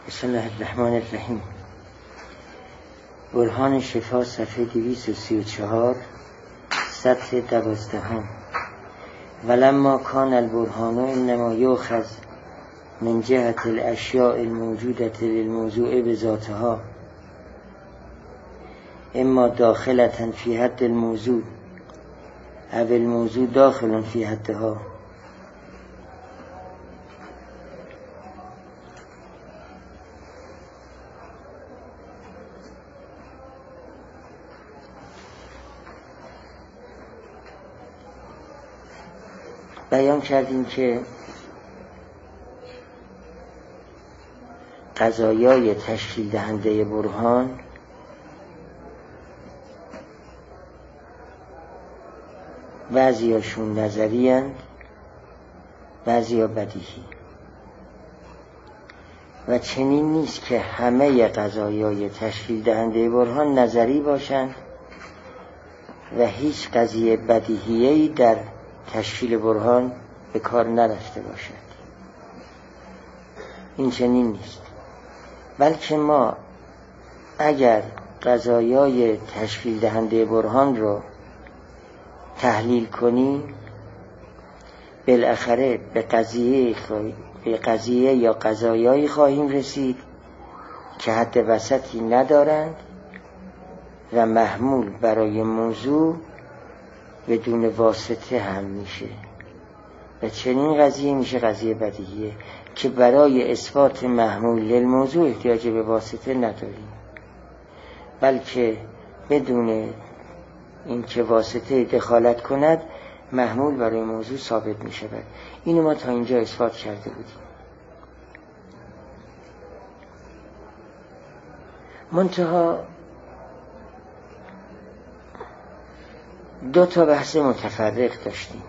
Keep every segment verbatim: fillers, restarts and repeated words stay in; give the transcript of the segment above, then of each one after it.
بسم الله الرحمن الرحیم. برهان شفا صفحه دویست و سی و چهار سطر دوازدهم. ولما کان البرهان انما یؤخذ من جهت الاشیاء الموجودة للموضوع بذاتها اما داخلة فی حد الموضوع او الموضوع داخل فی حدها. بیان کردیم که قضایای تشکیل دهنده برهان بعضیاشون نظری اند، بعضیا بدیهی، و چنین نیست که همه قضایای تشکیل دهنده برهان نظری باشند و هیچ قضیه بدیهیه‌ای در تشکیل برهان به کار نرفته باشد. این چنین نیست، بلکه ما اگر قضایای تشکیل دهنده برهان رو تحلیل کنیم بالاخره به قضیه به قضیه یا قضایایی خواهیم رسید که حد وسطی ندارند و محمول برای موضوع بدون واسطه هم میشه، و چنین قضیه میشه قضیه بدیهیه که برای اثبات محمول للموضوع احتیاج به واسطه نداریم، بلکه بدون اینکه واسطه دخالت کند محمول برای موضوع ثابت می شود. اینو ما تا اینجا اثبات کرده بودیم. منتها دو تا بحث متفرق داشتیم.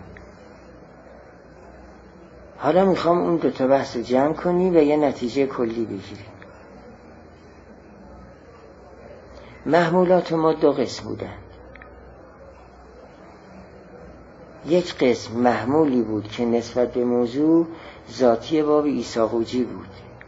حالا میخوام اون دو تا بحث رو جمع کنی و یه نتیجه کلی بگیریم. محمولات ما دو قسم بودن. یک قسم محمولی بود که نسبت به موضوع ذاتی باب ایساقوجی بود.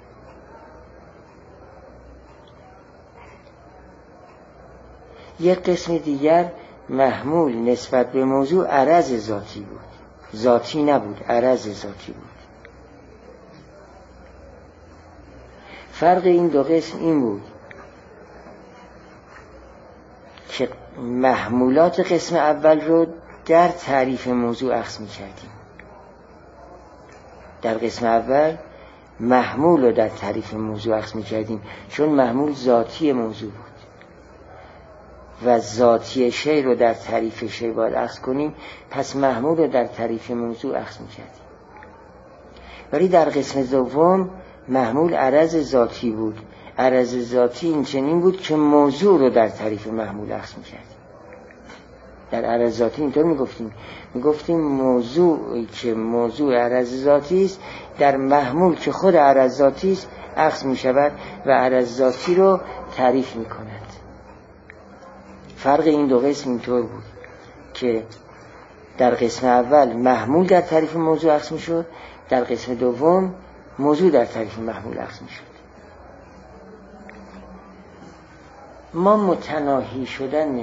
یک قسم دیگر محمول نسبت به موضوع عرض ذاتی بود. ذاتی نبود، عرض ذاتی بود. فرق این دو قسم این بود که محمولات قسم اول رو در تعریف موضوع اخذ می کردیم. در قسم اول محمول رو در تعریف موضوع اخذ می کردیم چون محمول ذاتی موضوع بود و ذاتی شی رو در تعریف شی باید اخذ کنیم، پس محمول رو در تعریف موضوع اخذ می کردیم. ولی در قسم دوم محمول عرض ذاتی بود. عرض ذاتی این چنین بود که موضوع رو در تعریف محمول اخذ می کردیم. در عرض ذاتی اینطور میگفتیم میگفتیم موضوع که موضوع عرض ذاتی است در محمول که خود عرض ذاتی است اخذ می شود و عرض ذاتی رو تعریف می کند. فرق این دو قسم اینطور بود که در قسم اول محمول در تعریف موضوع اخذ می شد، در قسم دوم موضوع در تعریف محمول اخذ می شد. ما متناهی شدن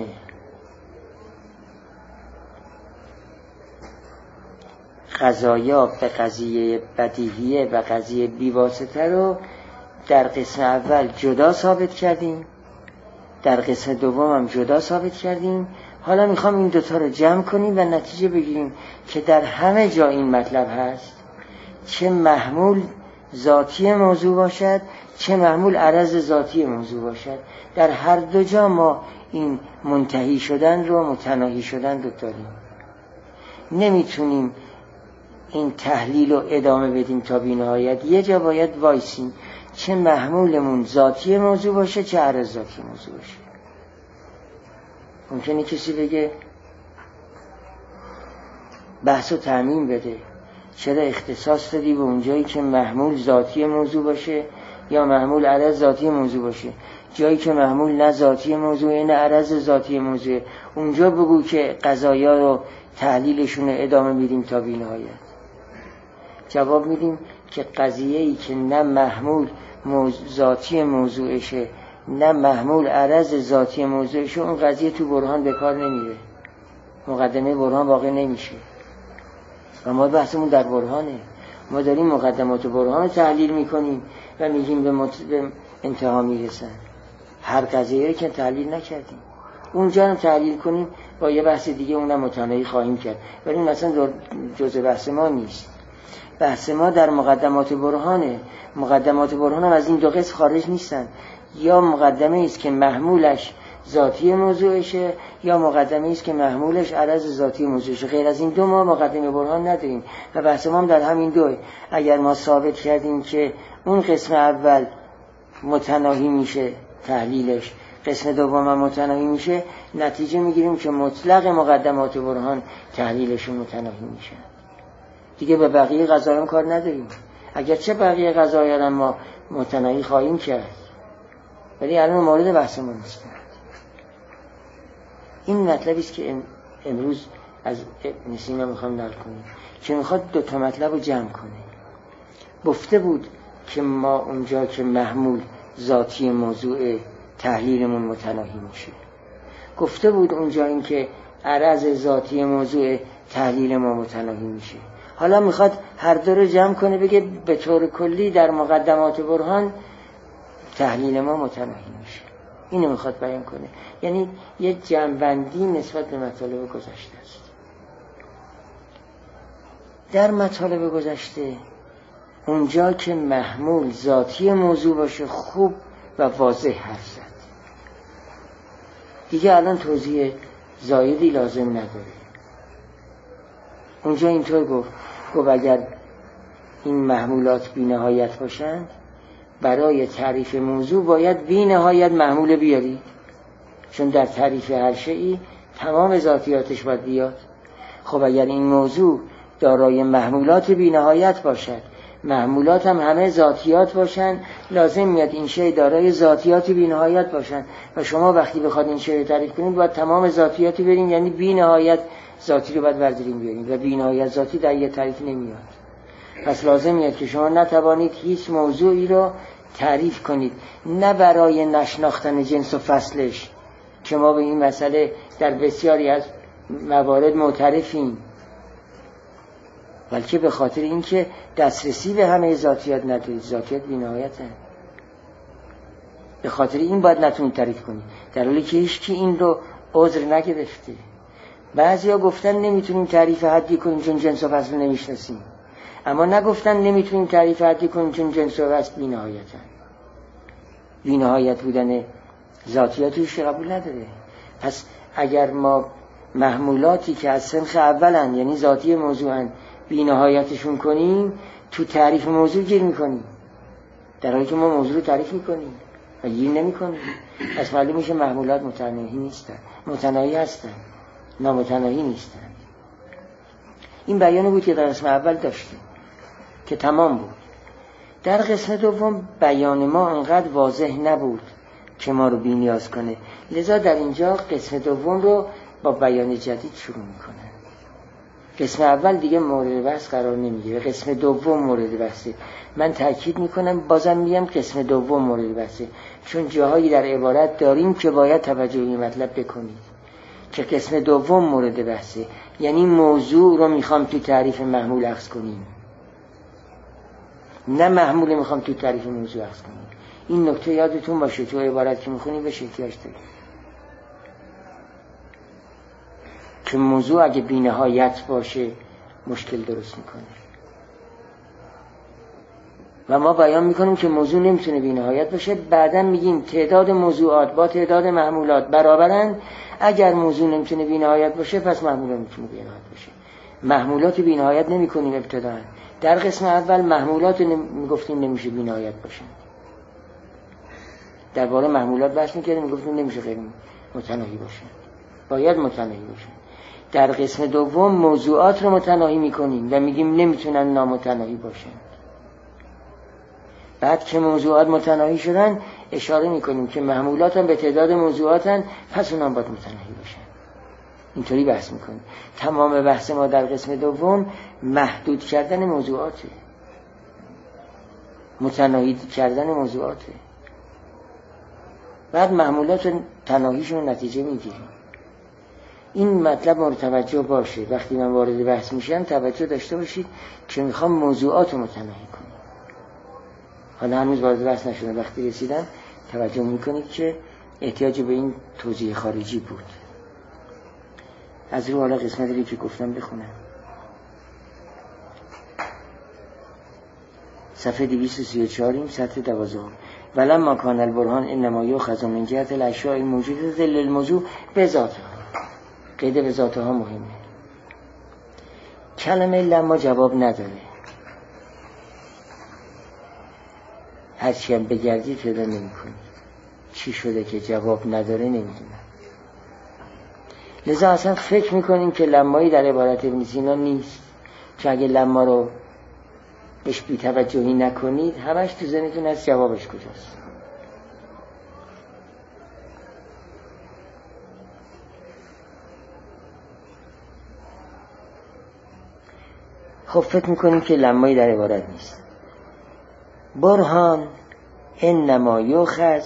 قضایا به قضیه بدیهیه و قضیه بیواسطه رو در قسم اول جدا ثابت کردیم، در قسم دوم هم جدا ثابت کردیم. حالا میخوام این دوتا رو جمع کنیم و نتیجه بگیریم که در همه جا این مطلب هست، چه محمول ذاتی موضوع باشد چه محمول عرض ذاتی موضوع باشد، در هر دو جا ما این منتهی شدن رو متناهی شدن رو داریم. نمیتونیم این تحلیل رو ادامه بدیم تا بی‌نهایت. یه جا باید وایسیم چه محمولمون ذاتی موضوع باشه چه عرض ذاتی موضوع باشه. ممکنه کسی بگه بحث رو تعمیم بده، چرا اختصاص دادی به اونجایی که محمول ذاتی موضوع باشه یا محمول عرض ذاتی موضوع باشه؟ جایی که محمول نه ذاتی موضوع نه عرض ذاتی موضوع، اونجا بگو که قضایا رو تحلیلشون رو ادامه میدیم تا بی‌نهایت. جواب میدیم که قضیه‌ای که نه محمول موضوع ذاتی موضوعشه نه محمول عرض ذاتی موضوعشه، اون قضیه تو برهان به کار نمیره، مقدمه برهان واقع نمیشه. و ما بحثمون در برهانه، ما داریم مقدمات برهان رو تحلیل میکنیم و میگیم به, مت... به انتها میرسن. هر قضیه رو که تحلیل نکردیم، اونجا رو تحلیل کنیم با یه بحث دیگه اونم متناهی خواهیم کرد، ولی مثلا جزء بحث ما نیست. بحث ما در مقدمات برهانه. مقدمات برهان هم از این دو قسم خارج نیستن، یا مقدمه است که محمولش ذاتی موضوعشه یا مقدمه است که محمولش عرض ذاتی موضوعشه. غیر از این دو ما مقدمه برهان نداریم و بحث ما هم در همین دوه. اگر ما ثابت کردیم که اون قسم اول متناهی میشه تحلیلش، قسم دوم هم متناهی میشه، نتیجه میگیریم که مطلق مقدمات برهان تحلیلشون متناهی میشه. دیگه به بقیه قضایا کار نداریم، اگرچه بقیه قضایا ما متناهی خواهیم کرد، ولی الان مورد بحث ما نیست. این مطلبی است که امروز از ابن سینا میخوام نقل کنیم که میخواد دو تا مطلب رو جمع کنه. گفته بود که ما اونجا که محمول ذاتی موضوع تحلیلمون متناهی میشه، گفته بود اونجا این که عرض ذاتی موضوع تحلیل ما متناهی میشه. حالا میخواد هر دو رو جمع کنه، بگه به طور کلی در مقدمات برهان تحلیل ما متناهی میشه. اینو میخواد بیان کنه، یعنی یه جمع‌بندی نسبت به مطالب گذشته است. در مطالب گذشته اونجا که محمول ذاتی موضوع باشه خوب و واضح حرف زد، دیگه الان توضیح زایدی لازم نداره. اونجا اینطور گفت گفت اگر این محمولات بی نهایت باشن، برای تعریف موضوع باید بی نهایت محمول بیاری، چون در تعریف هر شیئی تمام ذاتیاتش باید بیاد. خب اگر این موضوع دارای محمولات بی نهایت باشد، محمولات هم همه ذاتیات باشن، لازم میاد این شی دارای ذاتیات بی نهایت باشن و شما وقتی بخواد این شی رو تعریف کنید باید تمام ذاتیاتی بریم، یعنی بی نهایت ذاتی رو باید برداریم بیاریم و بی نهایت ذاتی در یه تعریف نمیاد. پس لازم میاد که شما نتوانید هیچ موضوعی رو تعریف کنید نه برای نشناختن جنس و فصلش که ما به این مسئله در بسیاری از موارد معترفیم، بلکه به خاطر اینکه دسترسی به همه ذاتیات ندارید، ذاتیات بی‌نهایته. به خاطر این باید نتونید تعریف کنید، در حالی که هیچ کی این رو عذر نگرفته. بعضیا گفتن نمیتونیم تعریف حدی کنیم چون جنس و فصل نمیشناسیم، اما نگفتن نمیتونیم تعریف حدی کنیم چون جنس و فصل بی‌نهایتن. بی‌نهایت بودن ذاتیاتش قبول نداره. پس اگر ما محمولاتی که از سنخ اولن، یعنی ذاتی موضوعن، بی‌نهایتشون کنیم، تو تعریف موضوع گیر میکنیم، در حالی که ما موضوع رو تعریف میکنیم و گیر نمیکنیم. پس معلوم میشه محمولات متناهی نیستن، متناهی هستن، نامتناهی نیستن. این بیان بود که در قسم اول داشتیم که تمام بود. در قسم دوم بیان ما انقدر واضح نبود که ما رو بی نیاز کنه، لذا در اینجا قسم دوم رو با بیان جدید شروع میکنه. قسم اول دیگه مورد بحث قرار نمیگیره، قسم دوم مورد بحثه. من تاکید میکنم، بازم میگم قسم دوم مورد بحثه، چون جاهایی در عبارت داریم که باید توجه به مطلب بکنید که قسم دوم مورد بحثه، یعنی موضوع رو میخوام تو تعریف محمول اخذ کنیم، نه محمول میخوام تو تعریف موضوع اخذ کنیم. این نکته یادتون باشه، تو عبارت که میخونیم بهش احتیاج داریم که موضوع اگه بی نهایت باشه مشکل درست میکنه و ما بیان میکنیم که موضوع نمیتونه بی نهایت باشه. بعدم میگیم تعداد موضوعات با تعداد محمولات برابرن. اگر موضوع نمیتونه بی نهایت باشه پس محمول نمیتونه بی نهایت باشه. محمولات بی نهایت نمیکنیم ابتدا. در قسم اول محمولات میگفتیم نمیشه بی نهایت باشه، درباره محمولات بحث میکردیم، میگفتیم نمیشه غیر متناهی باشه، باید متناهی باشه. در قسم دوم موضوعات رو متناهی میکنیم و میگیم نمیتونن نامتناهی باشن. بعد که موضوعات متناهی شدن اشاره میکنیم که محمولات هم به تعداد موضوعاتن، پس اونم باید متناهی باشن. اینطوری بحث میکنیم. تمام بحث ما در قسم دوم محدود کردن موضوعاته. متناهی کردن موضوعاته. بعد محمولات رو تناهیشون رو نتیجه میگیریم. این مطلب مورد توجه باشه. وقتی من وارد بحث میشم توجه داشته باشید که میخوام موضوعات رو متناهی کنم. حالا هنوز وارد بحث نشدم، وقتی رسیدم توجه میکنید که احتیاج به این توضیح خارجی بود. از رو حالا قسمتی که گفتم بخونم. صفحه دویست و سی و چهار سطر دوازده. ولما کان البرهان انما یؤخذ من جهت الاشیاء الموجوده للموضوع بذاتها. قید بذاتها مهمه. کلمه لما جواب نداره. هرچی هم بگردی پیدا نمی کنی. چی شده که جواب نداره نمیدونم. لذا اصلا فکر میکنیم که لمایی در عبارت ابن سینا نیست، که اگه لما رو بهش بی توجهی نکنید همش تو ذهنتون از جوابش کجاست. خب فکر میکنیم که لمایی در عبارت نیست. برهان انما یؤخذ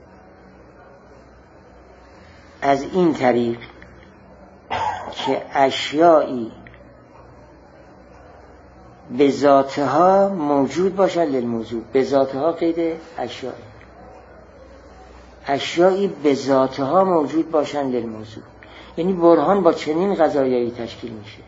از این طریق که اشیایی به ذاتها موجود باشد للموضوع. به ذاتها قید اشیایی اشیایی به ذاتها موجود باشند للموضوع. یعنی برهان با چنین قضایایی تشکیل میشه،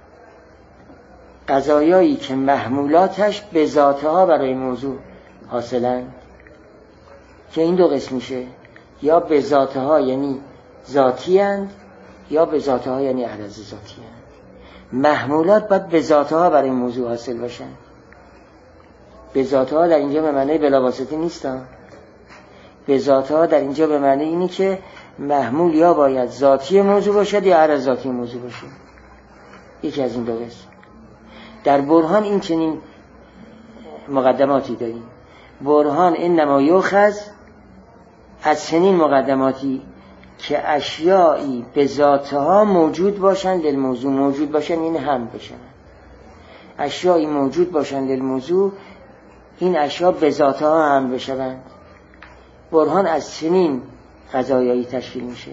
قضایایی که محمولاتش به ذاتها برای موضوع حاصلند، که این دو قسم میشه، یا به ذاتها یعنی ذاتی اند یا به ذاتها یعنی عرض ذاتی اند. محمولات باید به ذاتها برای موضوع حاصل باشن. به ذاتها در اینجا به معنی بلاواسطه نیستن. به ذاتها در اینجا به معنی اینی که محمول یا باید ذاتی موضوع باشد یا عرض ذاتی موضوع باشد. یکی از این دو قسم. در برهان این چنین مقدماتی داریم. برهان انما یؤخذ از چنین مقدماتی که اشیایی به ذاتها موجود باشند للموضوع. موجود باشند این هم بشن. اشیایی موجود باشند للموضوع، این اشیا به ذاتها هم بشوند. برهان از چنین قضایایی تشکیل میشه.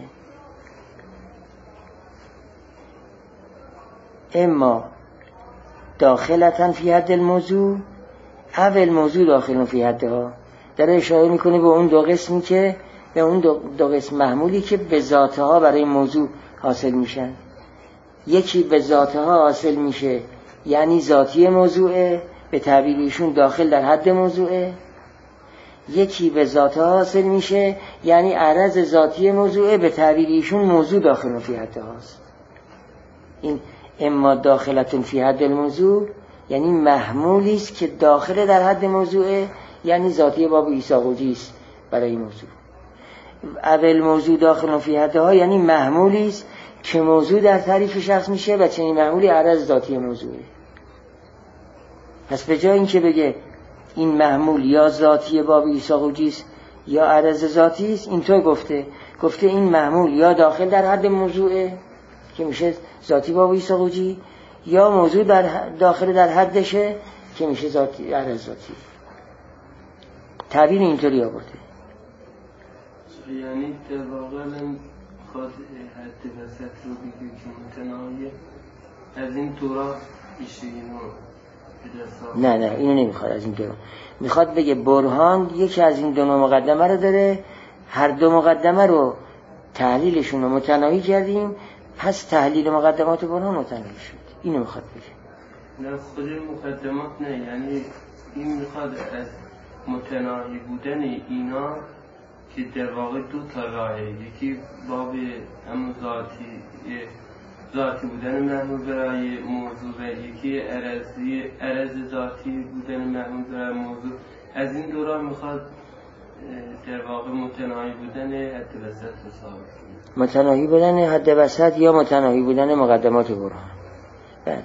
اما داخلتن فی حد الموضوع اول موضوع داخلن فی حدها. در اشاره میکنه به اون دو قسمی که به اون دو, دو قسم محمولی که به ذاتها برای موضوع حاصل میشن. یکی به ذاتها حاصل میشه یعنی ذاتی موضوعه، به تعبیر ایشون داخل در حد موضوعه. یکی به ذاتها حاصل میشه یعنی عرض ذاتی موضوعه، به تعبیر ایشون موضوع داخل فی حدها است. این اما داخلتون فی حد الموضوع یعنی محمولی است که داخل در حد موضوعه، یعنی ذاتی باب ایساقوجی است برای موضوع. اول موضوع داخل فی حدها یعنی محمولی است که موضوع در تعریف شخص میشه و چنین محمولی عرض ذاتی موضوعه. پس به جای اینکه بگه این محمول یا ذاتی باب ایساقوجی است یا عرض ذاتی است، اینطور گفته گفته این محمول یا داخل در حد موضوعه که میشه ذاتی باب ایساقوجی، یا موضوع در داخل در حدشه که میشه ذاتی عرض ذاتی. تعبیر اینطوری آورده. یعنی در واقع خواهد حد وسط رو بگیر که متناهیه از این طورا ایشه اینو نه نه اینو نمیخواد از این دو. میخواد بگه برهان یکی از این دو مقدمه رو داره، هر دو مقدمه رو تحلیلشون رو متناهی کردیم، پس تحلیل مقدمات برهان متناهی شد. اینو میخواد بگه. نه خود مقدمات نه، یعنی این میخواد از متناهی بودن اینا که در واقع دو تا راهه، یکی باب هم ذاتی ذاتی بودن محمول برای موضوع و یکی عرضی عرض ذاتی بودن محمول برای موضوع. از این دو راه میخواد در واقع متناهی بودن حد وسط رو ثابت کنه. متناهی بودن حد وسط یا متناهی بودن مقدمات برهان. بله.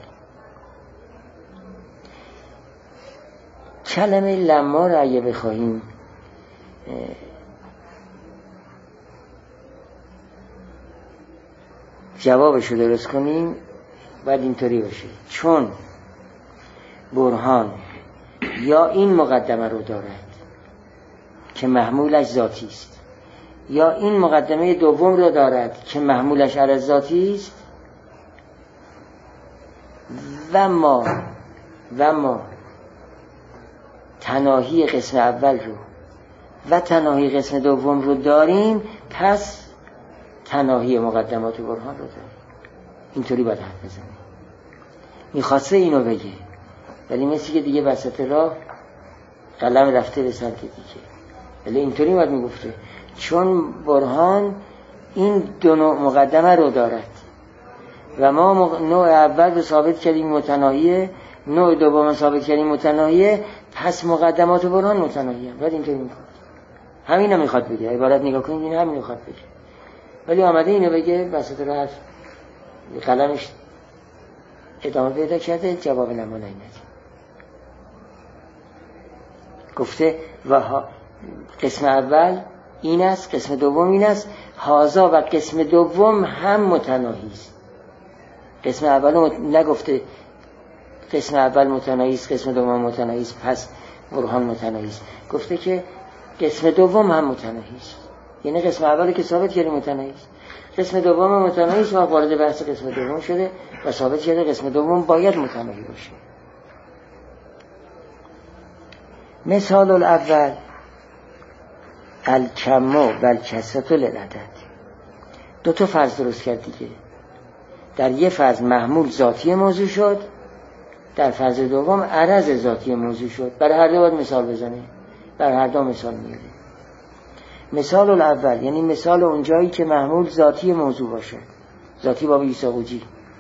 کلمه لما را اگه بخواهیم جوابش رو درست کنیم باید اینطوری باشه: چون برهان یا این مقدمه رو دارد که محمولش ذاتی است، یا این مقدمه دوم رو دارد که محمولش عرض ذاتی است. و ما و ما تناهی قسم اول رو و تناهی قسم دوم رو داریم، پس تناهی مقدمات و برهان رو داریم. اینطوری باید حرف بزنیم. میخواسته اینو بگه، ولی مثل که دیگه وسط راه قلم رفته به سمت دیگه. ولی اینطوری باید میگفته چون برهان این دو نوع مقدمه رو دارد و ما نوع اول رو ثابت کردیم متناهیه، نوع دوم ثابت کردیم متناهیه، پس مقدمات و برهان متناهیه. باید اینطوری میگه. همین رو میخواد بگه. عبارت نگاه کنید این همین میخواد بگه، ولی آمده اینو بگه وسط راه قلمش ادامه پیدا کرده، جواب نمونه نده. گفته و قسم اول این است، قسم دوم این است، هازا و قسم دوم هم متناهی است. قسم اول مت... نگفته قسم اول متناهی است، قسم دوم متناهی است، پس برهان متناهی است. گفته که قسم دوم هم متناهی است، یعنی قسم اولی که ثابت کردیم متناهی است، قسم دوم متناهی است و وارد بحث قسم دوم شده و ثابت کرده قسم دوم باید متناهی باشه. مثال الاول الکم و الکسرة للعدد. دو تا فرض درست کرد دیگه. در یه فرض محمول ذاتی موضوع شد، در فرض دوم عرض ذاتی موضوع شد. برای هر دو باید مثال بزنه، برای هر دو مثال میاره. مثال الاول یعنی مثال اونجایی که محمول ذاتی موضوع باشه، ذاتی باب عیسی قوجی.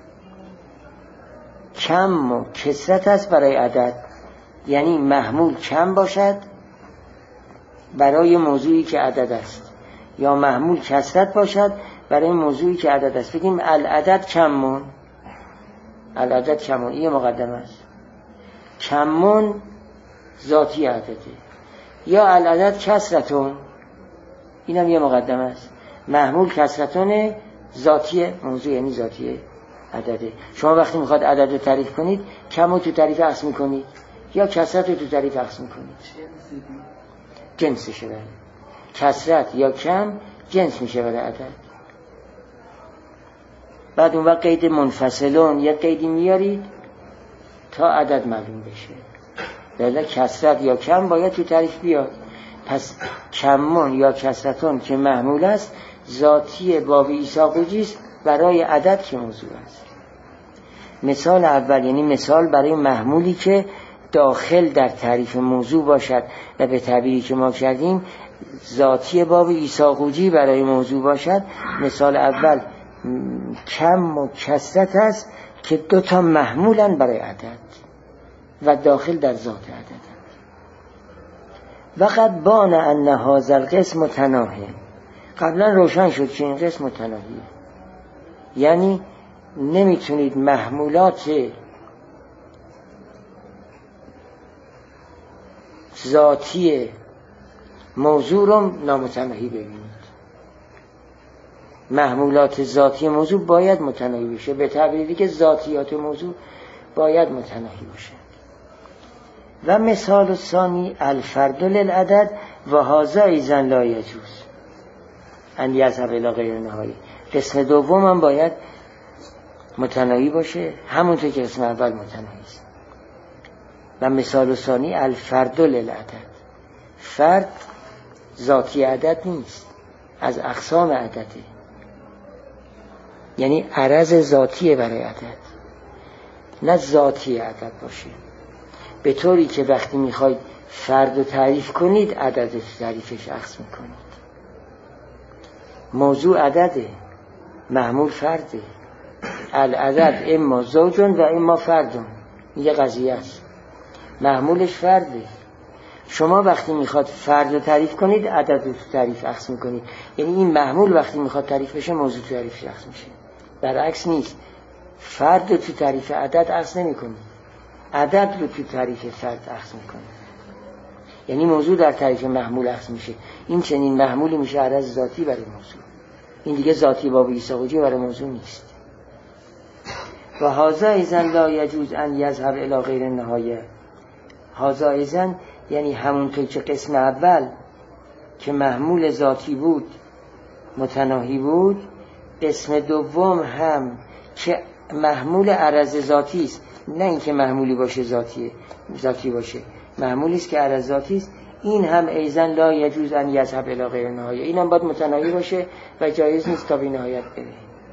کم و کسرت است برای عدد، یعنی محمول کم باشد برای موضوعی که عدد است، یا محمول کسرت باشد برای موضوعی که عدد است. بگیم العدد کمون، العدد کمون این مقدمه است. کمون ذاتی عدده، یا العدد کسرتون اینم یه مقدمه است. محمول کسرتون ذاتی موضوع یعنی ذاتی عدده. شما وقتی میخواد عدد رو تعریف کنید کم رو تو تعریف عکس میکنید یا کسرت رو تو تعریف عکس میکنید. جنسشه بله. کسرت یا کم جنس میشه برای عدد. بعد اون وقت قید منفصلون یک قیدی میارید تا عدد معلوم بشه. بله کسرت یا کم باید تو تعریف بیاد. پس کمون یا کسرتون که محمول است ذاتی باب عیسی قوجی است برای عدد که موضوع است. مثال اول یعنی مثال برای محمولی که داخل در تعریف موضوع باشد و به تعبیری که ما کردیم ذاتی باب عیسی قوجی برای موضوع باشد. مثال اول کم و کسرت است که دو تا محمولن برای عدد و داخل در ذات عدد. وقد بان ان هذا القسم متناهی. قبلا روشن شد که این قسم متناهیه، یعنی نمیتونید محمولات ذاتی موضوع رو نامتناهی ببینید. محمولات ذاتی موضوع باید متناهی بشه، به تعبیری که ذاتیات موضوع باید متناهی باشه. و مثال ثانی الفرد للعدد و هذا ایضا لا یجوز ان یذهب الی غیر نهایی. قسم دوم هم باید متناهی باشه همونطور که قسم اول متناهی است. و مثال ثانی الفرد للعدد. فرد ذاتی عدد نیست، از اقسام عدده، یعنی عرض ذاتیه برای عدد، نه ذاتی عدد باشه. به طوری که وقتی میخواید فرد رو تعریف کنید عدد رو تعریفش عکس میکنید. موضوع عدده، محمول فرده. العدد اما زوجون و اما فردون، یه قضیه است. محمولش فرده. شما وقتی میخواد فرد رو تعریف کنید عدد رو تعریف عکس میکنید، یعنی این محمول وقتی میخواد تعریف بشه موضوع تعریفش عکس میشه. برعکس نیست، فرد رو تو تعریف عدد عکس نمیکنید، عدد رو تو تعریف فرد عکس میکنه. یعنی موضوع در تعریف محمول عکس میشه. این چنین محمولی میشه عرض ذاتی برای موضوع. این دیگه ذاتی باب عیسی قوجی برای موضوع نیست. و هذا ایضا لا یجوز ان یذهب الی غیر النهایه. هذا ایضا یعنی همونطور که قسم اول که محمول ذاتی بود متناهی بود، قسم دوم هم که محمول عرض ذاتی است، نه اینکه محمولی باشه ذاتیه ذاتی باشه، محمولی است که عرض ذاتی است، این هم ایضا لا یجوز ان یذهب الی غیر نهایه، این هم باید متناهی باشه و جایز نیست تا بی نهایت بره.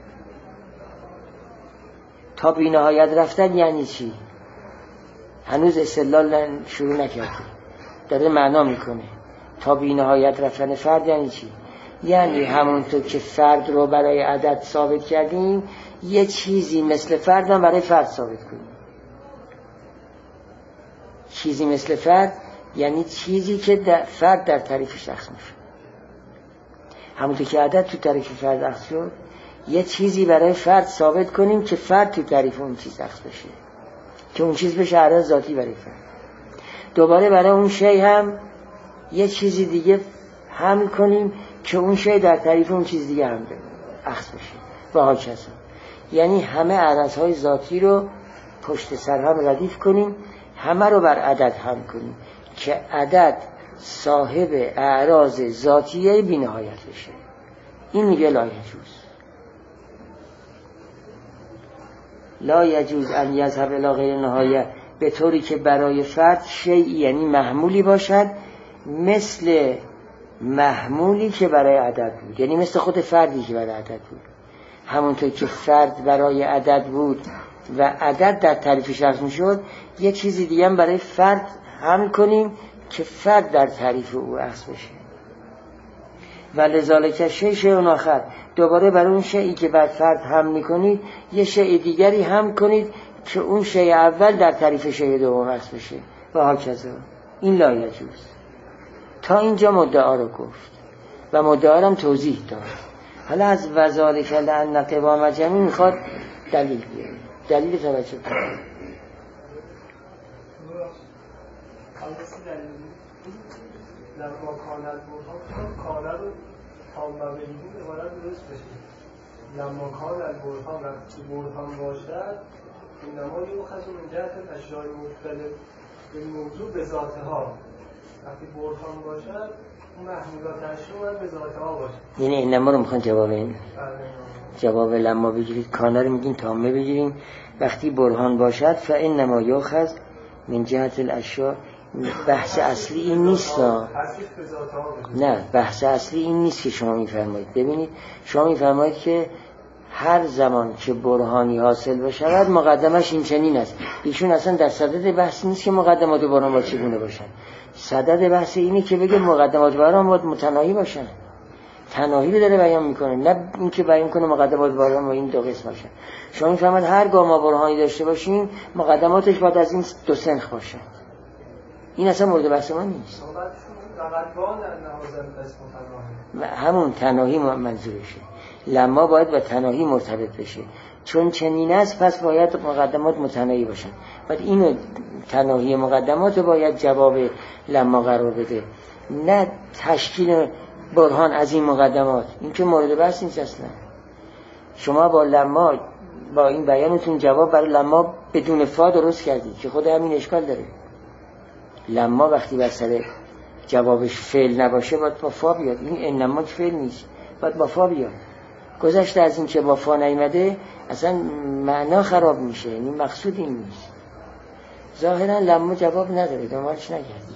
تا بی نهایت رفتن یعنی چی؟ هنوز استدلال شروع نکرده، داره معنا میکنه. تا بی نهایت رفتن فرد یعنی چی؟ یعنی همونطور که فرد رو برای عدد ثابت کردیم، یه چیزی مثل فرد هم برای فرد ثابت کنیم. چیزی مثل فرد یعنی چیزی که در فرد در تعریف شخص میشه. همونطور که عدد تو تعریف فرد اخذ شد، یه چیزی برای فرد ثابت کنیم که فرد تو تعریف اون چیز اخذ بشه، که اون چیز بشه عرض ذاتی برای فرد. دوباره برای اون شی هم یه چیزی دیگه حمل کنیم که اون شی در تعریف اون چیز دیگه هم اخذ بشه و هاکذا. یعنی همه عرضهای ذاتی رو پشت سر هم ردیف کنیم، همه رو بر عدد هم کنیم که عدد صاحب اعراض ذاتیه بی نهایت بشه. این میگه لا یجوز لا یجوز ان یذهب الی غیر نهایه، به طوری که برای فرد شیئی یعنی محمولی باشد مثل محمولی که برای عدد بود، یعنی مثل خود فردی که برای عدد بود. همونطور که فرد برای عدد بود و عدد در تعریف شخص میشد، یه چیزی دیگه هم برای فرد حمل کنیم که فرد در تعریف او اخذ بشه. و لذالک شیء شیء آخر، دوباره برای اون شیئی که بر فرد حمل میکنید یه شیء دیگری حمل کنید که اون شیء اول در تعریف شیء دوم اخذ بشه و هاکذا. این لا یجوز. تا اینجا مدعا رو گفت و مدعا رو هم توضیح داد. حالا از وذالک لأن قوام جمعی میخواد دلیل بیاره. دلیل توجه کنید. لما کان البرهان کانه رو تام و بلیدون عبارت درست بشه. لما کان البرهان وقتی برهان باشد اینما یوخذ من جهت اشیاء مختلف به موضوع به ذاتها. وقتی برهان باشد اون محمولات اشیاء به ذاتها باشه. یعنی اینما رو میخوان جواب این جواب لما بگیرید، کانه رو میگین تامه بگیریم. وقتی برهان باشد فانما یوخذ من جهت الاشیاء. بحث اصلی این نیست. نه، بحث اصلی این نیست که شما میفرمایید. ببینید شما میفرمایید که هر زمان که برهانی حاصل بشود مقدمش این چنین است. ایشون اصلا در صدد بحث نیست که مقدمات برهان با چگونه باشن. صدد بحث اینه که بگه مقدمات برهان باید متناهی باشن. تناهی رو داره بیان میکنه، نه این که بیان کنه مقدمات برهان با این دو قسم باشن. شما میفرمایید هر گاه ما برهانی داشته باشیم مقدماتش باید از این دو سنخ باشه. این اصلا مورد بحث ما نیست. همون تناهی منظورشه. لما باید با تناهی مرتبط بشه، چون چنین است پس باید مقدمات متناهی باشن. بعد اینو تناهی مقدمات باید جواب لما قرار بده، نه تشکیل برهان از این مقدمات. این که مورد بحث نیست اصلا. شما با لما با این بیانتون جواب برای لما بدون فا درست کردید که خود همین اشکال داره. لما وقتی بر سر جوابش فعل نباشه باید با فا بیاد. این انما که فعل نیست، باید با فا بیاد. گذشته از این که با فا نیامده اصلا معنا خراب میشه، یعنی مقصود این نیست. ظاهرا لما جواب نداره، دنبالش نگردید.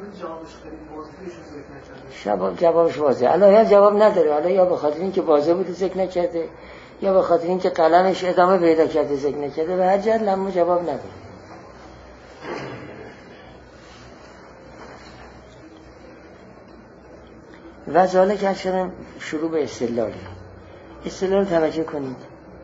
جواب جوابش واضحه. الان جواب نداره، حالا یا به خاطر اینکه واضح بود ذکر نکرده یا به خاطر اینکه قلمش ادامه پیدا کرده ذکر نکرده، به هر جهت لما جواب نداره. و ذالک اصلا شروع به استدلاله. استدلال توجه کنید.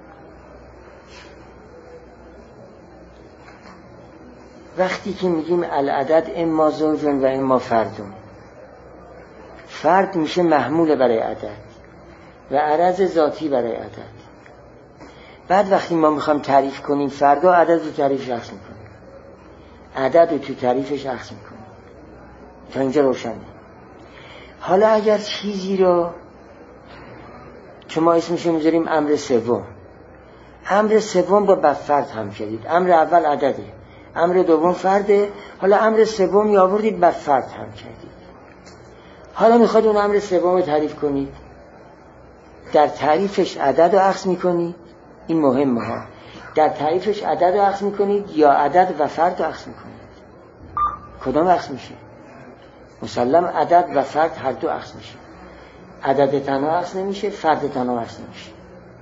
وقتی که میگیم العدد اما زوجون و اما فردون، فرد میشه محمول برای عدد و عرض ذاتی برای عدد. بعد وقتی ما میخوام تعریف کنیم فرد و عدد رو تعریفش اخذ میکنیم، عدد رو تو تعریفش اخذ میکنیم. تا اینجا روشنه. حالا اگر چیزی رو که ما اسمشو میذاریم امر سوم، امر سوم رو با فرد هم کردید. امر اول عدده، امر دوم فرده، حالا امر سوم یا آوردید بر فرد هم کردید. حالا میخواد اون امر سوم رو تعریف کنید، در تعریفش عدد رو اخذ میکنید، این مهمه ها، در تعریفش عدد رو اخذ میکنید یا عدد و فرد رو اخذ میکنید؟ کدام اخذ میشه؟ مسلم عدد و فرد هر دو اخذ میشه. عدد تنها اخذ نمیشه، فرد تنها اخذ نمیشه.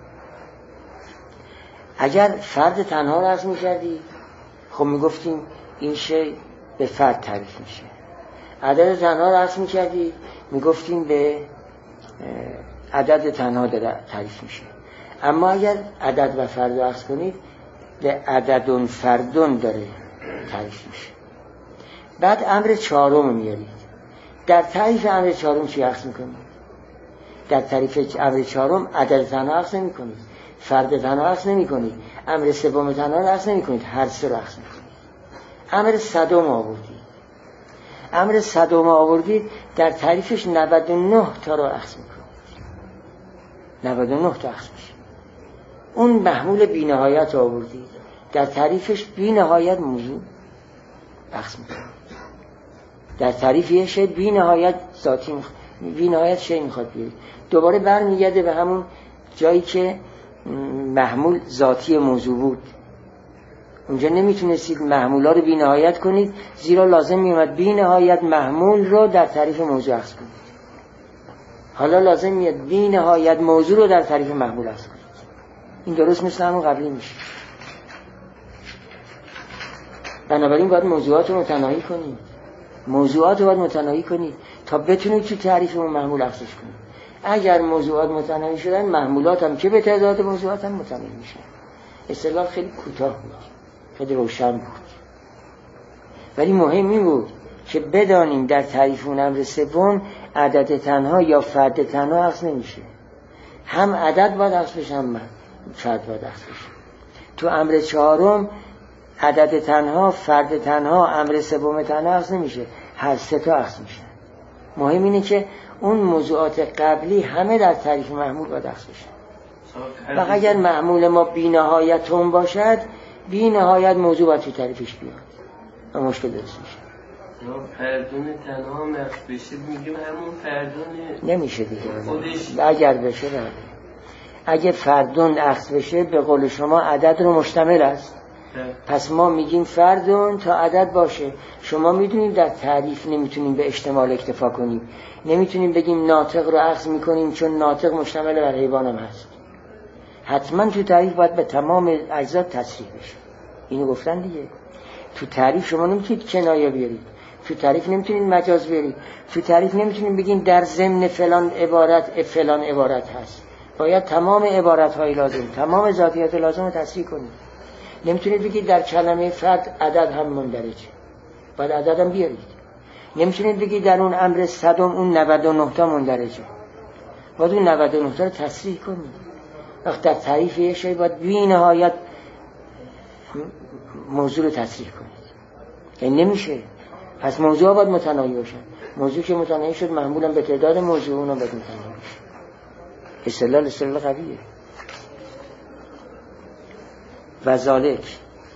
اگر فرد تنها رو اخذ میکردی خب میگفتیم این شی به فرد تعریف میشه. عدد تنها رو اخذ میکردی میگفتیم به عدد تنها تعریف میشه. اما اگر عدد و فرد رو اخذ کنید به عددون فردون داره تعریف میشه. بعد امر چهارم رو میارید. در تعریف امر چهارم چی اخذ میکنید؟ در تعریف امر چهارم عدد تنها اخذ نمی کنید، فرد تنها اخذ نمی کنید، امر سوم تنها رو اخذ نمی کنید، هر سه رو اخذ میکنید. امر صدم آوردید. امر صدم آوردید در تعریفش نود و نه تا رو اخذ میکنید. نود و نه تا اخذ میشه. اون محمول بی نهایت آوردید، در تعریفش بی نهایت موضوع اخذ میکنید. در تعریف یه شی بی نهایت ذاتی میخواد، بی نهایت شی میخواد بیارید. دوباره برمیگرده به همون جایی که محمول ذاتی موضوع بود. اونجا نمیتونستید محمولا رو بی نهایت کنید، زیرا لازم میومد بی نهایت محمول رو در تعریف موضوع اخذ کنید. حالا لازم میاد بی نهایت موضوع رو در تعریف محمول اخذ کنید. این درست مثل همون قبلی میشه. بنابراین باید موضوعات رو متناهی کنید. موضوعات رو باید متناهی کنید تا بتونید تو تعریف اون محمول اخذش کنید. اگر موضوعات متناهی شدن، محمولات هم که به تعداد موضوعات هم متناهی میشن. اصطلاح خیلی کوتاه بود، خیلی روشن بود، ولی مهم این بود که بدانیم در تعریف اون امر سوم عدد تنها یا فرد تنها اخذ نمیشه. هم عدد باید اخذ بشه، هم فرد باید اخذ بشه. تو امر چهارم عدد تنها، فرد تنها، امر سوم تنها اخذ نمیشه، هر سه تا اخذ میشه. مهم اینه که اون موضوعات قبلی همه در تعریف محمول باید اخذ بشه. و اگر محمول ما بی نهایتون باشد، بی نهایت موضوع باید تو تعریفش بیاد و مشکل درست میشه. فردون تنها مخص بشه میگیم همون فردون نمیشه دیگه خودش. اگر بشه نه. اگه فردون اخذ بشه به قول شما عدد رو مشتمل است. پس ما میگیم فردون تا عدد باشه. شما میدونید در تعریف نمیتونیم به اشتمال اکتفا کنیم، نمیتونیم بگیم ناطق رو اخذ میکنیم چون ناطق مشتمل بر حیوان هم هست. حتما تو تعریف باید به تمام اجزا تصریح بشه. اینو گفتن دیگه. تو تعریف شما نمیتونید کنایه بیارید، تو تعریف نمیتونید مجاز بیارید، تو تعریف نمیتونید بگین در ضمن فلان عبارت فلان عبارت هست. باید تمام عبارت های لازم، تمام ذاتیات لازم رو تصریح کنید. نمیتونید بگید در کلمه فرد عدد هم مندرجه، باید عدد هم بیارید. نمیتونید بگید در اون امر صدم اون نود و نه تا مندرجه، باید اون نود و نه تا رو تصریح کنید. وقت در تعریف یه شی باید بی نهایت موضوع رو تصریح کنید. این نمیشه. پس موضوع باید متناهی باشن. موضوع که متناهی شد محمولا به تعداد موضوع اونها باید متناهی بشه. استدلال استدلال قویه. و ذالک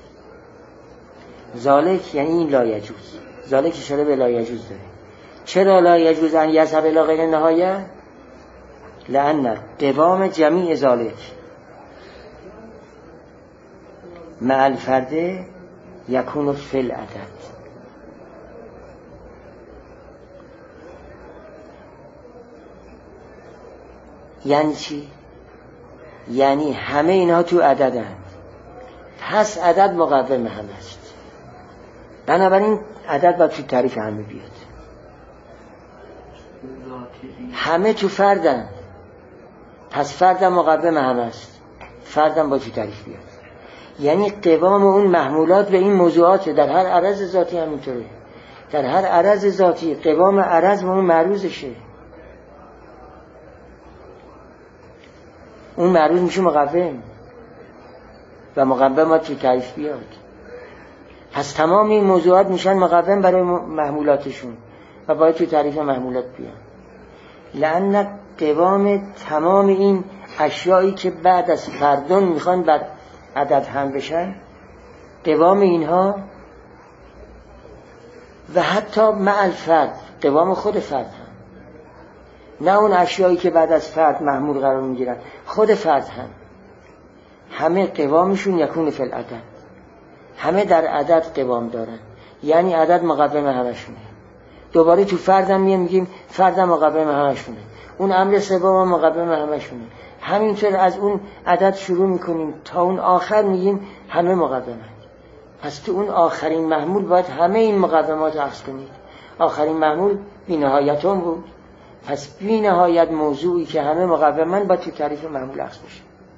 ذالک یعنی این لا یجوز. ذالک اشاره به لا یجوز داره. چرا لا یجوز ان یذهب الی غیر نهایه؟ لأن قوام جمیع ذالک مع الفرد یکون فی العدد. یعنی چی؟ یعنی همه اینها تو عددند، پس عدد مقوم هم است. بنابراین عدد باید تو تعریف همه بیاد. همه تو فردن، پس فردم مقوم هم است، فردم باید تو تعریف بیاد. یعنی قوام اون محمولات به این موضوعات در هر عرض ذاتی همینطوره. در هر عرض ذاتی قوام عرض به اون معروضشه، اون معروض میشه مقوم و مقوم باید تو تعریف بیاد. پس تمام این موضوعات میشن مقوم برای محمولاتشون و باید تو تعریف محمولات بیاد. لأن قوام تمام این اشیایی که بعد از فردون میخوان بر عدد هم بشن، قوام اینها و حتی مع الفرد، قوام خود فرد هم، نه اون اشیایی که بعد از فرد محمول قرار میگیرن، خود فرد هم همه قوامشون یکون فی العدد، همه در عدد قوام دارن، یعنی عدد مقوم همشونه. دوباره تو فردم میگیم فردم مقوم همشونه، اون امر سوم مقوم همشونه. همینطور از اون عدد شروع میکنیم تا اون آخر میگیم همه مقومن. پس تو اون آخرین محمول باید همه این مقومات رو اخذ کنید. آخرین محمول بی نهایتون بود، پس بی نهایت موضوعی که همه مقومن باید تو تعریف محمول اخذ بشه.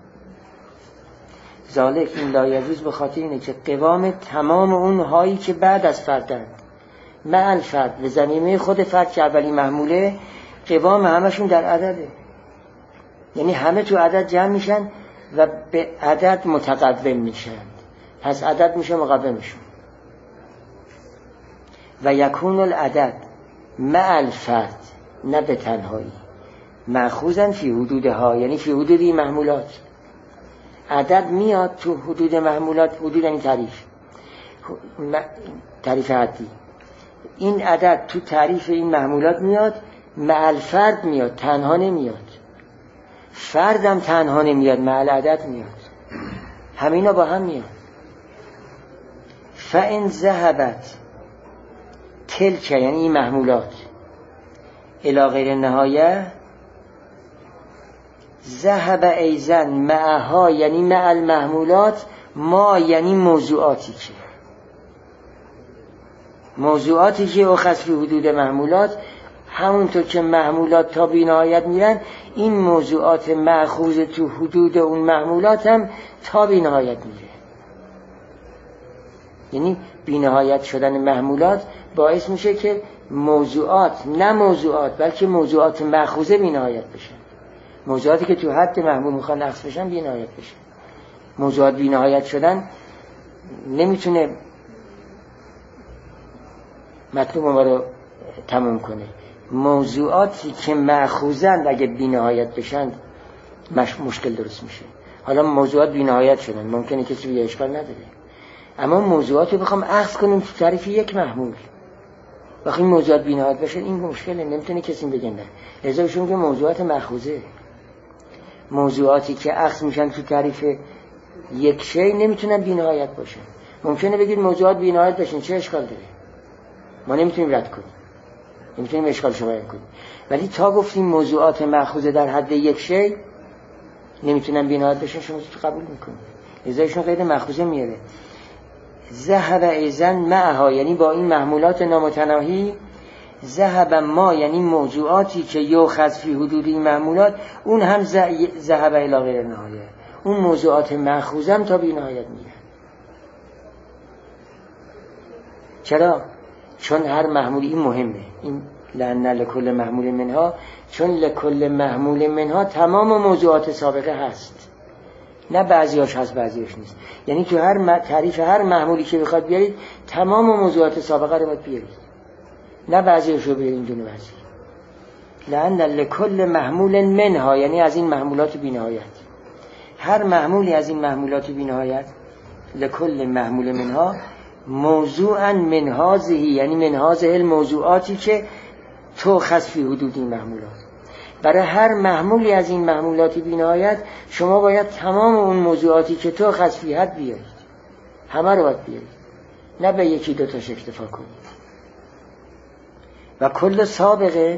ذالک این لایجوز به خاطر اینه که قوام تمام اون هایی که بعد از فردن مع الفرد به ضمیمه خود فرد که اولی محموله، قوام همشون در عدده، یعنی همه تو عدد جمع میشن و به عدد متقوم میشن، پس عدد میشه مقومشون. و یکون العدد مع الفرد، نه به تنهایی، مأخوذن فی حدودها، یعنی فی حدود این محمولات. عدد میاد تو حدود محمولات، حدود یعنی تعریف، تعریف حدی. این عدد تو تعریف این محمولات میاد، مع الفرد میاد، تنها نمیاد. فردم تنها نمیاد، مع العدد میاد، همینا با هم میاد. فإن ذهبت تلک، یعنی این محمولات، الی غیر نهایه، ذهب ایزن معها، یعنی مع المحمولات، ما یعنی موضوعاتی که موضوعاتی که اخذ فی حدود محمولات، همونطور که محمولات تا بی نهایت میرن، این موضوعات مأخوذ تو حدود اون محمولات هم تا بی نهایت میره. یعنی بی نهایت شدن محمولات باعث میشه که موضوعات، نه موضوعات بلکه موضوعات مأخوذه بی نهایت بشن. موضوعاتی که تو حد محمول میخوان اخذ بشن بی نهایت بشن. موضوعات بی نهایت شدن نمیتونه مطلوب ما رو تمام کنه. موضوعاتی که مأخوذن اگه بی نهایت بشن مش... مشکل درست میشه. حالا موضوعات بی نهایت شدن، ممکنه کسی به اشکال نداره، اما موضوعات رو بخوام اخذ کنیم تو تعریف یک محمول، وقتی موضوعات بی نهایت بشن این مشکله، نمیتونه کسی بگه نه. لذا ایشون که موضوعات مأخوذه، موضوعاتی که اخذ میشن تو تعریف یک شی نمیتونن بی نهایت باشن. ممکنه بگید موضوعات بی نهایت بشن، چه اشکال داره؟ ما نمیتونیم رد کنیم، نمیتونیم اشکالش رو بیان کنیم. ولی تا گفتیم موضوعات مأخوذه در حد یک شی نمیتونن بی نهایت بشن، شما تو قبول میکنید. لذا ایشون قید مأخوذه میاره. ذهب ایزن معها، یعنی با این محمولات نامتناهی، ذهب ما یعنی موضوعاتی که یؤخذ فی حدود این محمولات، اون هم ذهب الی غیر نهایه، اون موضوعات مأخوذه هم تا بی نهایت میره. چرا؟ چون هر محمولی، این مهمه، این لأن لکل محمول منها، چون لکل محمول منها تمام موضوعات سابقه هست، نه بعضیاش هست بعضیاش نیست. یعنی تو هر تعریف هر محمولی که بخواد بیارید تمام موضوعات سابقه رو باید بیارید، نه بعضیاش رو بیارید دونه بعضی. لأن لکل محمول منها، یعنی از این محمولات بی نهایت، هر محمولی از این محمولات بی نهایت، لکل محمول منها موضوعا من هذه، یعنی من هذه الموضوعاتی که تو خص فی حدود این محمولات. برای هر محمولی از این محمولات بی نهایت شما باید تمام اون موضوعاتی که تو خص فی حد بیارید، همه رو باید بیارید، نه به یکی دو تاش اکتفا کنید. و کل سابقه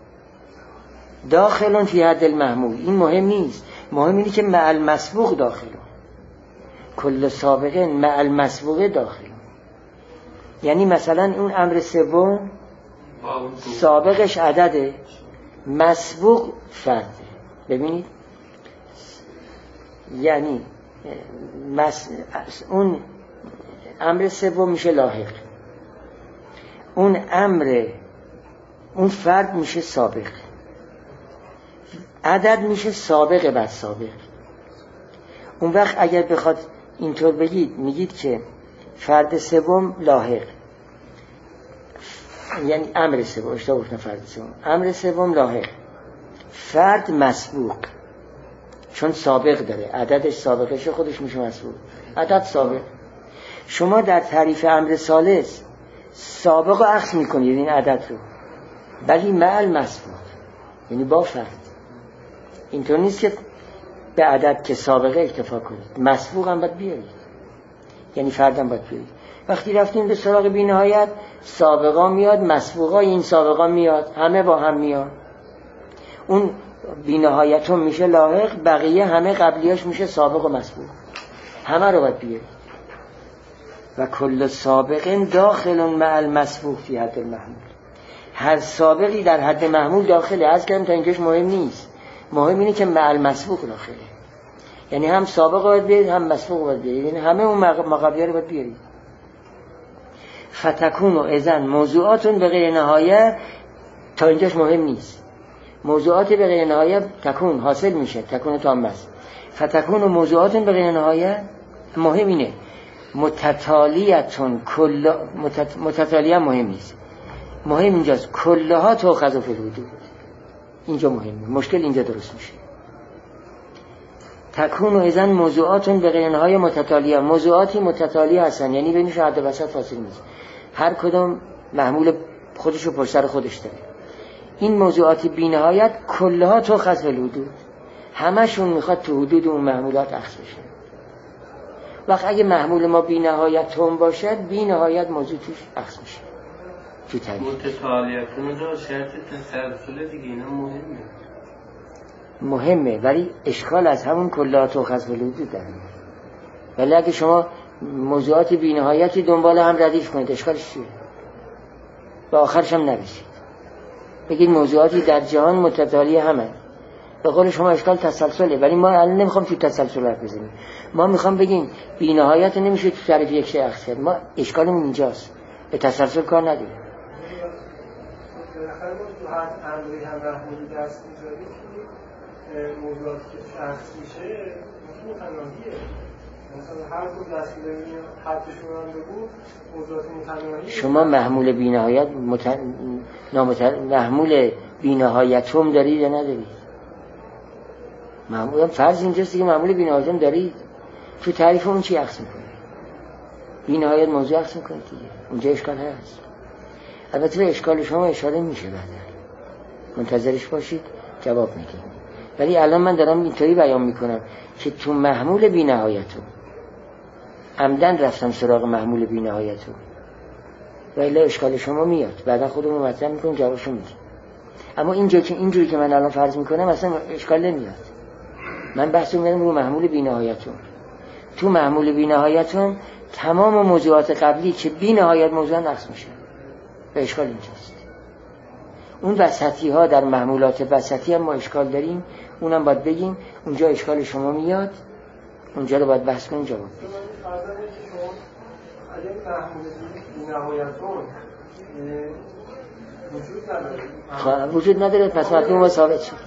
داخلون فی حد المحمول، این مهم نیست، مهم اینه که مع المسبوق داخلون. کل سابقه مع المسبوق داخلون، یعنی مثلا اون امر سوم سابقش عدده، مسبوق فرده. ببینید یعنی مس... اون امر سوم میشه لاحق، اون امر اون فرد میشه سابق، عدد میشه سابق بعد سابق. اون وقت اگر بخواد اینطور بگید، میگید که فرد سوم لاحق، یعنی امر سوم، اشتباه گفتم، فرد سوم امر سوم لاحق، فرد مسبوق، چون سابق داره، عددش سابقش خودش میشه مسبوق، عدد سابق. شما در تعریف امر ثالث سابق رو عکس میکنید این عدد رو، ولی مع المسبوق، یعنی با فرد. اینطور نیست که به عدد که سابقه اکتفا کنید، مسبوق هم باید بیارید، یعنی فردم باید بیارید. وقتی رفتیم به سراغ بی نهایت، سابقا میاد، مسبوقا این سابقا میاد، همه با هم میاد. اون بی نهایت هم میشه لاحق، بقیه همه قبلیاش میشه سابق و مسبوق، همه رو باید بیارید. و کل سابق داخل مع المسبوق فی حد المحمول، هر سابقی در حد محمول داخله. از کردم تا اینجاش مهم نیست، مهم اینه که مع المسبوق داخله، یعنی هم سابق باید بیارید هم مسبوق باید بیارید، یعنی همه اون مقابلیه رو باید بیارید. فتکون و اذن موضوعاتون به غیر نهایه، تا اینجاش مهم نیست. موضوعات به غیر نهایه تکون حاصل میشه، تکون تام است. فتکون و موضوعاتون به غیر نهایه، مهم اینه متتالیتون کل متت... متتالیه مهم نیست، مهم اینجاست کلها تؤخذ فی الحدود. اینجا مهمه، مشکل اینجا درست میشه. تکون و اذن موضوعاتون به غیر نهایه متتالیه، موضوعاتی متتالیه هستن، یعنی بینش حد وسط فاصله نیست، هر کدوم محمول خودشو پشت سر خودش داره. این موضوعات بی نهایت کلها تؤخذ فی الحدود، همشون میخواد تو حدود اون محمولات اخذ بشه. وقت اگه محمول ما بی نهایت تون باشد، بی نهایت موضوع توش اخذ میشه. تو تعریف متتالیتون داره شرط تسلسل دیگه، اینا مهمه مهمه ولی اشکال از همون کلها تؤخذ فی الحدود داره. ولی اگه شما موضوعات بی نهایتی دنبال هم ردیف کنید، اشکالش چیه؟ به آخرش هم نرسید. بگید موضوعاتی در جهان متتالی همه، به قول شما اشکال تسلسله، ولی ما الان نمیخوام تو تسلسل حرف بزنیم. ما میخوام بگیم بی نهایت نمیشه تو تعریف یک شی اخذ کرد. ما اشکالمون اینجاست، به تسلسل کار نداریم. بالاخره ما تو هر امری هم محمولی دست میذاریم که موضوعاتی که توش اخذ میشه متناهیه. مثلا هر کدوم دست میذاریم حدشون هم بگو موضوعات متناهیه. شما محمول بی نهایت مت... نامت... محمول بی نهایت هم دارید یا ندارید؟ معمولا فرض اینجاست که معمول بی نهایت هم دارید. تو تعریف اون چی اخذ میکنه؟ بی نهایت موضوع اخذ میکنه دیگه، اونجا اشکال هست. البته به اشکال شما اشاره میشه، بعدا منتظرش باشید جواب میدیم. ولی الان من دارم اینطوری بیان میکنم که تو محمول بی نهایتو عمدن رفتم سراغ محمول بی نهایتو، ولی اشکال شما میاد، بعدا خودمون مطرح میکنیم جوابشو میدیم. اما اینجا که اینجوری که من الان فرض میکنم اصلا اشکال نمیاد. من بحثو میرم رو محمول بی نهایتو. تو محمول بی نهایتو تمام موضوعات قبلی که بی نهایت موضوع نقص میشه، به اشکال اینجاست. اون وسطی ها در محمولات وسطی هم ما اشکال داریم، اونم باید بگیم. اونجا اشکال شما میاد، اونجا رو باید بحث کنیم جواب بدیم. اگه محمول بی نهایتون وجود نداره وجود نداره پس مطلوب ما ثابت شد.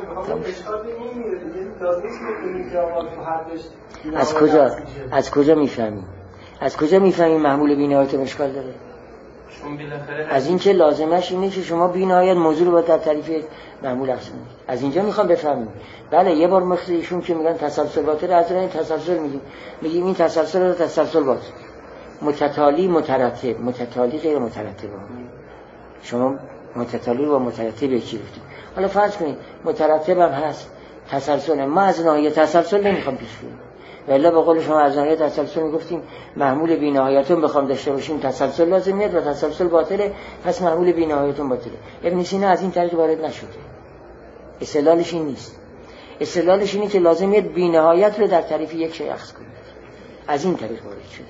از کجا از کجا میفهمیم از کجا میفهمیم محمول بی نهایت اشکال داره؟ از این که لازمش اینه که شما بی نهایت موضوع رو باید در تعریف محمول اخذ کنید. از اینجا میخوام بفهمیم. بله یه بار مثل ایشون که میگن تسلسل باطل، از راه تسلسل میگیم میگیم این تسلسل رو تسلسل باطل، متتالی مترتب، متتالی غیر مترتب. شما متتالی و مترتب یکی گفتید. حالا فرض کنید مترتب هم هست، تسلسل. ما از ناحیه تسلسل نمیخوام پیش بریم، ولی به قول شما از ناحیه تسلسل میگفتیم محمول بی نهایتون بخوام داشته باشیم تسلسل لازم میاد و تسلسل باطله، پس محمول بی نهایتون باطله. ابن سینا از این طریق وارد نشده. استدلالش این نیست. استدلالش اینه که لازم میاد بی نهایت رو در تعریف یک شی اخذ کنید. از این طریق وارد شده.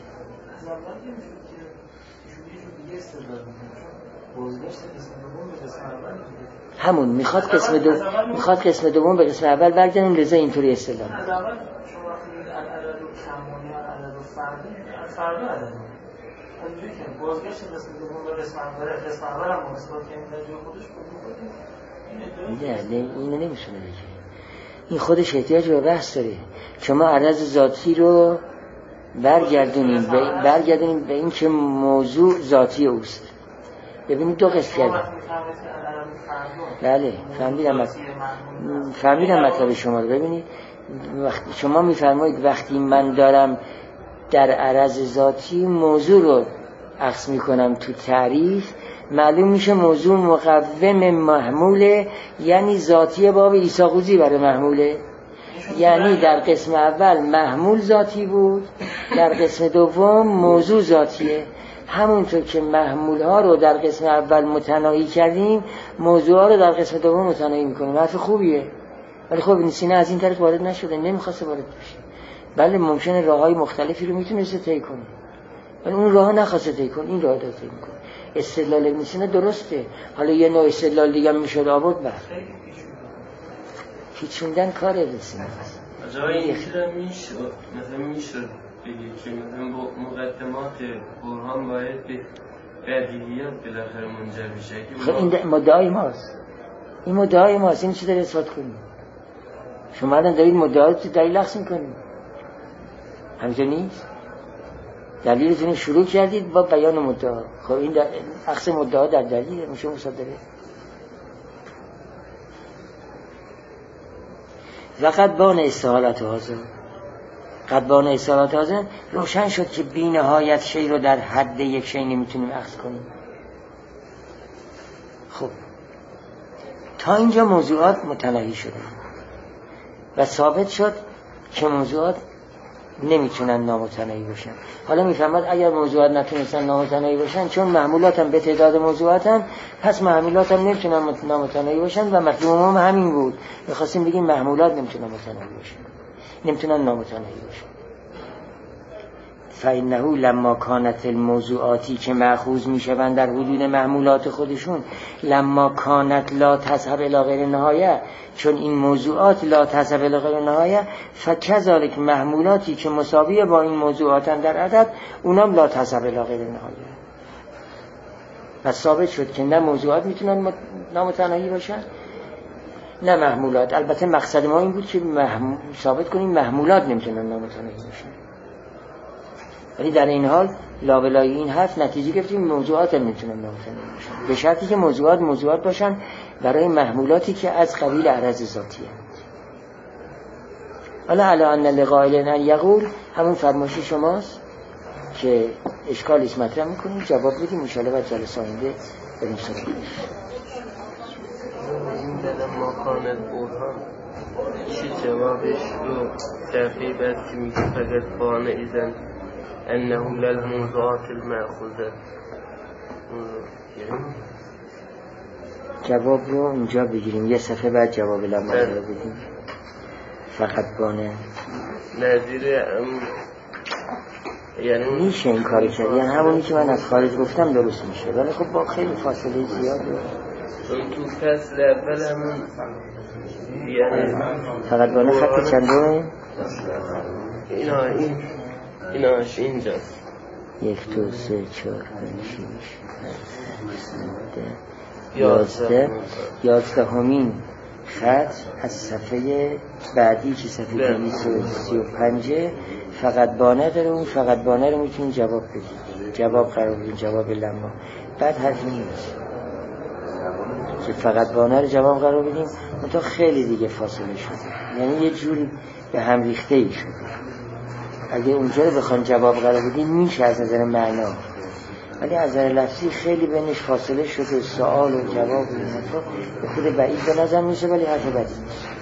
همون میخواد قسم دو میخواد قسم دوم به قسم اول برگردیم، لذا اینطوری اصطلاح از اول شما میگید عدد کمونی عدد فردی فردی عدد اونجوری که بازگشت قسم دوم به قسم اول قسم اول هم مثبت کنیم در جای خودش بود. نه نه اینو نمیشه بگه. این خودش احتیاج به بحث داره. شما عرض ذاتی رو برگردونید به برگردونید به این که موضوع ذاتی اوست. ببینید دو قسم کرده. بله فهمیدم فهمیدم مطلب شما رو. ببینید وقتی شما میفرمایید وقتی من دارم در عرض ذاتی موضوع رو عکس میکنم تو تعریف، معلوم میشه موضوع مقوم محموله، یعنی ذاتی باب عیسی قوزی برای محموله. یعنی در قسم اول محمول ذاتی بود، در قسم دوم موضوع ذاتیه. همونطور که محمول ها رو در قسم اول متناهی کردیم، موضوع ها رو در قسم دوم متناهی میکنیم. حرف خوبیه، ولی خب سینه از این طرف وارد نشده، نمیخواسته وارد بشه. بله ممکنه راههای مختلفی رو میتونسته طی کنه، ولی اون راه نخواسته طی کنه، این راه رو طی میکنه. استدلال ابن سینا درسته، حالا یه نوع استدلال دیگه میشد آورد. بله پیچوندن کار ابن سینا است. جای این چیزا میشد، مثلا میشد بگید که مثلا مقدمات برهان باید به بدیهیات بالاخره منجر بشه. خب این مدعای ماست، این مدعای ماست، این چی داره اثبات کنیم؟ شما الان دارید مدعات دلیل اخذ میکنید، همینطور نیست؟ دلیلتون شروع کردید با بیان مدعا. خب این اخذ مدعا در دلیل میشه مصادره. و قدبان استحالت حاضر، قدبان استحالت حاضر روشن شد که بی نهایت شی رو در حد یک شی نمیتونیم اخذ کنیم. خب تا اینجا موضوعات متناهی شده و ثابت شد که موضوعات نمیتونن نامتناهی باشن. حالا میفهمد اگر موضوعات نتونستن نامتناهی باشن، چون محمولات هم به تعداد موضوعات هم، پس محمولات هم نمیتونن نامتناهی باشن و مطلوب هم همین بود. میخواستیم بگیم محمولات نمیتونن متناهی باشن، نمیتونن نامتناهی باشن. فإنه لما کانت الموضوعاتی که مأخوذ میشوند در حدود محمولات خودشون، لما کانت لا تذهب الی غیر نهایه، چون این موضوعات لا تذهب الی غیر نهایه، فکذالک محمولاتی که مساویه با این موضوعاتن در عدد، اونام لا تذهب الی غیر نهایه. پس ثابت شد که نه موضوعات میتونن نامتناهی باشن نه محمولات. البته مقصد ما این بود که محمول ثابت کنیم محمولات نمیتونن نامتناهی باشن، ولی در این حال لابلای این حرف نتیجه گرفتیم موضوعات نمیتونن نامتناهی باشن، به شرطی که موضوعات موضوعات باشن برای محمولاتی که از قبیل عرض ذاتی هست. حالا علی ان لقائل ان یقول، همون فرمایش شماست که اشکال است مطرح میکنیم، جواب بدیم ان شاء الله بعد جلسه آینده بریم سراغش. این دلم مکانت برهان چی جوابش رو دفعه بعد که میگه فقط بانه ایزن انه للموضوعات المأخوذه، جواب رو اینجا بگیریم، یه صفحه بعد جواب لما رو بدیم. فقط بانه نظیر ام یعنی میشه این کاری کرد، یعنی همونی که من از خارج گفتم درست میشه، ولی خب با خیلی فاصله زیاده. چون تو فصل اول همون یعنی فقط بانه خط چنده؟ اینا این ایناش اینجاست. یک دو سه چهار پنج شیش یازده یازده همین خط از صفحه بعدی که صفحه دویست و سی و پنجه فقط بانه داره. اون فقط بانه رو میتونیم جواب بدیم، جواب قرار بدیم، جواب لما. بعد حرفی نیست که فقط بانه رو جواب قرار بدیم، منطقه خیلی دیگه فاصله شده، یعنی یه جوری به هم ریخته ای شده. اگه اونجا رو بخوان جواب قرار بدیم میشه از نظر معنا، ولی از نظر لفظی خیلی بینش فاصله شده، سوال و جواب و این حرفا به خود بعید به نظر میشه، ولی حرف بدی نیست.